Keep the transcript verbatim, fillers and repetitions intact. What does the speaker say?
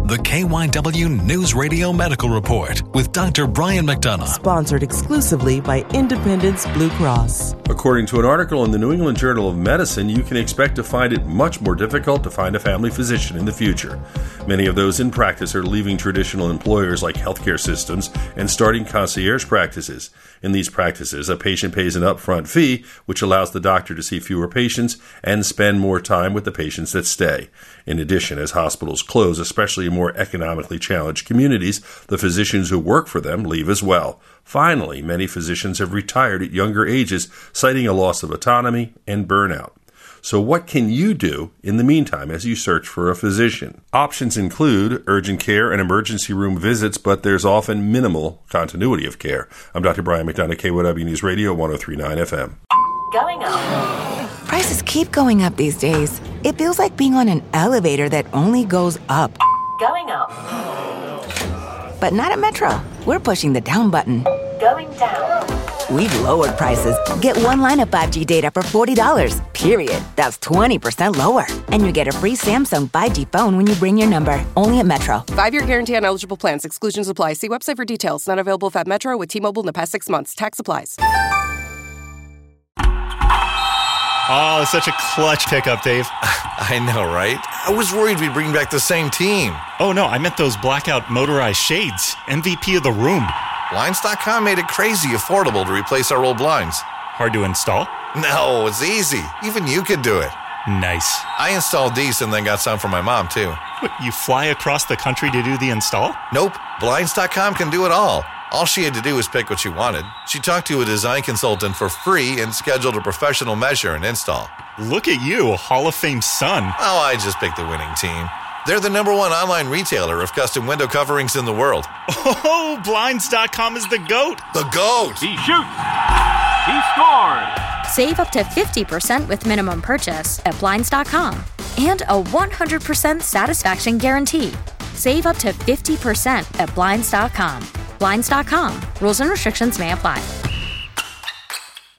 The K Y W News Radio Medical Report with Doctor Brian McDonough. Sponsored exclusively by Independence Blue Cross. According to an article in the New England Journal of Medicine, you can expect to find it much more difficult to find a family physician in the future. Many of those in practice are leaving traditional employers like healthcare systems and starting concierge practices. In these practices, a patient pays an upfront fee, which allows the doctor to see fewer patients and spend more time with the patients that stay. In addition, as hospitals close, especially in more economically challenged communities, the physicians who work for them leave as well. Finally, many physicians have retired at younger ages, citing a loss of autonomy and burnout. So what can you do in the meantime as you search for a physician? Options include urgent care and emergency room visits, but there's often minimal continuity of care. I'm Doctor Brian McDonough, K Y W News Radio, one oh three point nine F M. Going up. Prices keep going up these days. It feels like being on an elevator that only goes up. Going up. But not at Metro. We're pushing the down button. Going down. We've lowered prices. Get one line of five G data for forty dollars, period. That's twenty percent lower. And you get a free Samsung five G phone when you bring your number. Only at Metro. Five-year guarantee on eligible plans. Exclusions apply. See website for details. Not available at Metro with T-Mobile in the past six months. Tax applies. Oh, such a clutch pickup, Dave. I know, right? I was worried we'd bring back the same team. Oh, no, I meant those blackout motorized shades. M V P of the room. Blinds dot com made it crazy affordable to replace our old blinds. Hard to install? No, it's easy. Even you could do it. Nice. I installed these and then got some for my mom, too. What, you fly across the country to do the install? Nope. Blinds dot com can do it all. All she had to do was pick what she wanted. She talked to a design consultant for free and scheduled a professional measure and install. Look at you, Hall of Fame son. Oh, I just picked the winning team. They're the number one online retailer of custom window coverings in the world. Oh, Blinds dot com is the GOAT. The GOAT! He shoots! He scores! Save up to fifty percent with minimum purchase at Blinds dot com. And a one hundred percent satisfaction guarantee. Save up to fifty percent at Blinds dot com. Blinds dot com. Rules and restrictions may apply.